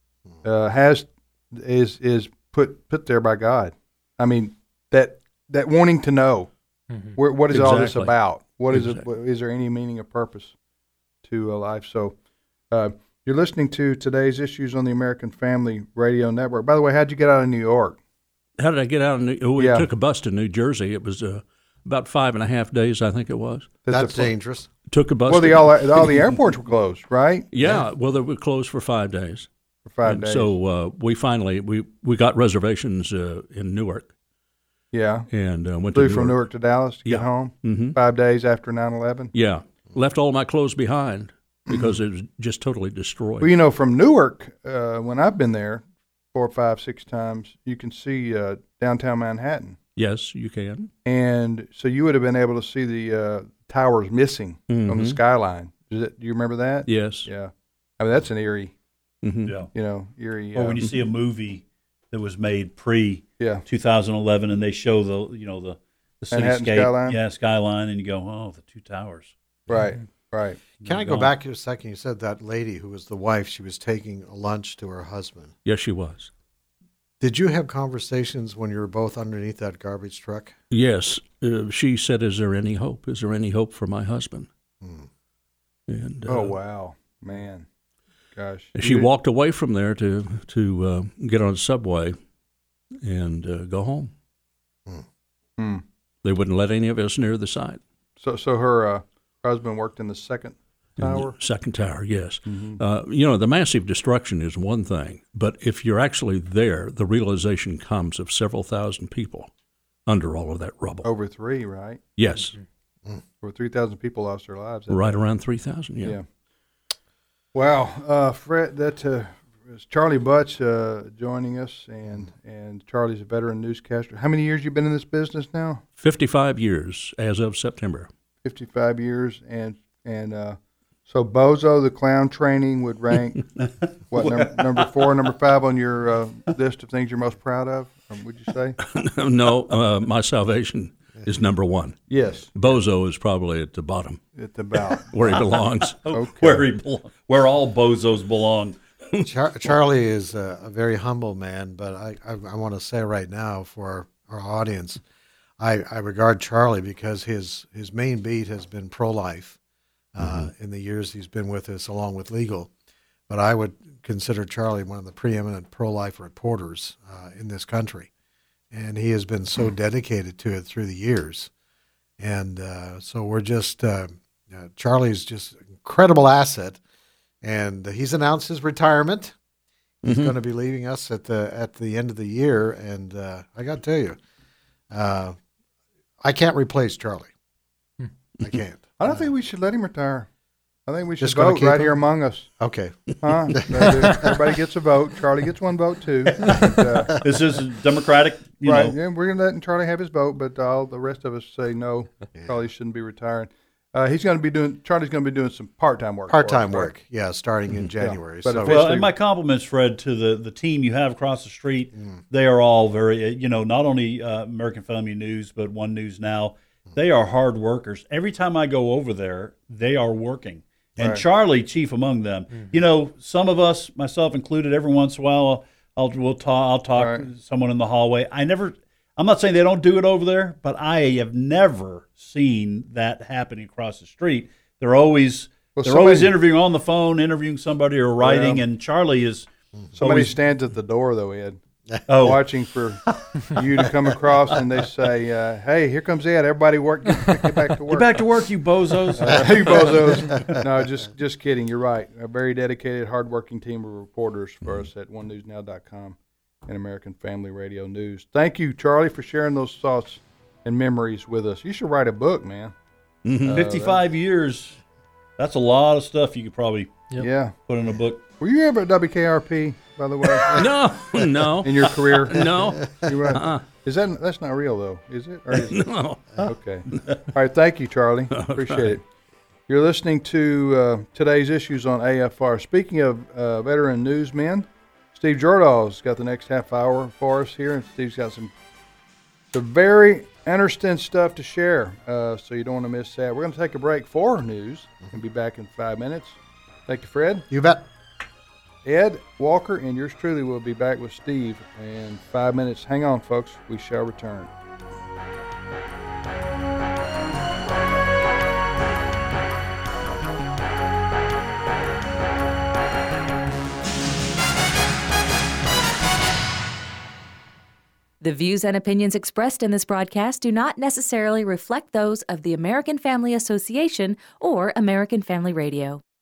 Is put there by God. I mean, that wanting to know what is all this
Exactly.
about? What is
Exactly.
it? Is there any meaning or purpose to a life? So, you're listening to Today's Issues on the American Family Radio Network. By the way, how'd you get out of New York?
How did I get out of we
Yeah.
took a bus to New Jersey. It was about 5.5 days, I think it was.
That's dangerous.
Took a bus.
Well,
to-
all the airports were closed, right?
Yeah, well, they were closed for 5 days.
For 5
And
days.
So we finally we got reservations in Newark.
Yeah.
And went
Flew
to
from Newark to Dallas to
Yeah.
get home.
Mhm.
5 days after 9/11.
Yeah, left all my clothes behind because it was just totally destroyed.
Well, from Newark, when I've been there 4, 5, 6 times, you can see downtown Manhattan.
Yes, you can.
And so you would have been able to see the towers missing on the
Mhm.
skyline. Do you remember that?
Yes.
Yeah. I mean, that's an eerie,
Mhm.
Yeah.
eerie.
Or when you see a movie that was made pre
Yeah.
2011 and they show the
Manhattan
cityscape,
skyline?
Skyline, and you go, oh, the two towers.
Right, right.
Can I go back to a second? You said that lady who was the wife, she was taking a lunch to her husband.
Yes, she was.
Did you have conversations when you were both underneath that garbage truck?
Yes. She said, "Is there any hope? Is there any hope for my husband?" And
Oh, wow. Man. Gosh.
she walked away from there to get on a subway and go home.
Hmm.
They wouldn't let any of us near the site.
So her husband worked in the second
In the
tower?
second tower, yes.
Mhm.
The massive destruction is one thing, but if you're actually there, the realization comes of several thousand people under all of that rubble.
Over 3, right?
Yes.
Over 3,000 people lost their lives.
Right around 3,000, yeah.
Wow. Fred, that is Charlie Butts joining us, and Charlie's a veteran newscaster. How many years you been in this business now?
55 years as of September.
55 years, and so Bozo the Clown training would rank what number 4, number 5 on your list of things you're most proud of? Would you say?
No, my salvation is number 1.
Yes.
Bozo is probably at the bottom.
At the bottom.
Where he belongs.
Okay.
Where all bozos belong.
Charlie is a very humble man, but I want to say right now for our audience, I regard Charlie because his main beat has been pro-life in the years he's been with us, along with legal. But I would consider Charlie one of the preeminent pro-life reporters in this country. And he has been so dedicated to it through the years. And so we're just, Charlie's just an incredible asset. And he's announced his retirement. He's going to be leaving us at the end of the year. And I got to tell you, I can't replace Charlie. I can't.
I don't think we should let him retire. I think we should
Just gonna
vote
keep
right
him?
here among us.
Okay.
Huh? Everybody gets a vote. Charlie gets one vote too. And,
This is democratic,
right?
know.
Yeah, we're gonna let Charlie have his vote, but all the rest of us say no. Charlie shouldn't be retiring. Charlie's going to be doing some part-time work. for us,
Part-time
right?
work, yeah, starting in January.
But
So
Well, and my compliments, Fred, to the team you have across the street. They are all very, not only American Family News, but One News Now. They are hard workers. Every time I go over there, they are working. And
Right.
Charlie, chief among them. Some of us, myself included, every once in a while, I'll talk to someone in the hallway. I'm not saying they don't do it over there, but I have never seen that happening across the street. They're always interviewing on the phone, interviewing somebody or writing, and Charlie is
Somebody
always
stands at the door though, Ed,
watching
for you to come across, and they say, "Hey, here comes Ed. Everybody work. Get back to work.
Get back to work, you bozos."
You bozos. No, just kidding. You're right. A very dedicated, hardworking team of reporters for us at onenewsnow.com and American Family Radio News. Thank you, Charlie, for sharing those thoughts and memories with us. You should write a book, man.
55 years. That's a lot of stuff you could probably put in a book.
Were you ever at WKRP, by the way?
No.
In your career?
No.
You were, that's not real, though, is it? Or is it?
No.
Okay. All right. Thank you, Charlie. Appreciate it. You're listening to today's issues on AFR. Speaking of veteran newsmen, Steve Jordal's got the next half hour for us here, and Steve's got some very interesting stuff to share, so you don't want to miss that. We're going to take a break for news and be back in 5 minutes. Thank you, Fred.
You bet.
Ed, Walker, and yours truly will be back with Steve in 5 minutes. Hang on, folks. We shall return.
The views and opinions expressed in this broadcast do not necessarily reflect those of the American Family Association or American Family Radio.